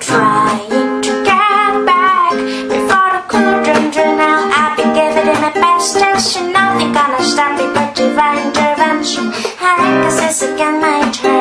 trying to get back before the cauldron run out. I'll be giving it my best test. Nothing gonna stop me but divine intervention. I guess it's again my turn.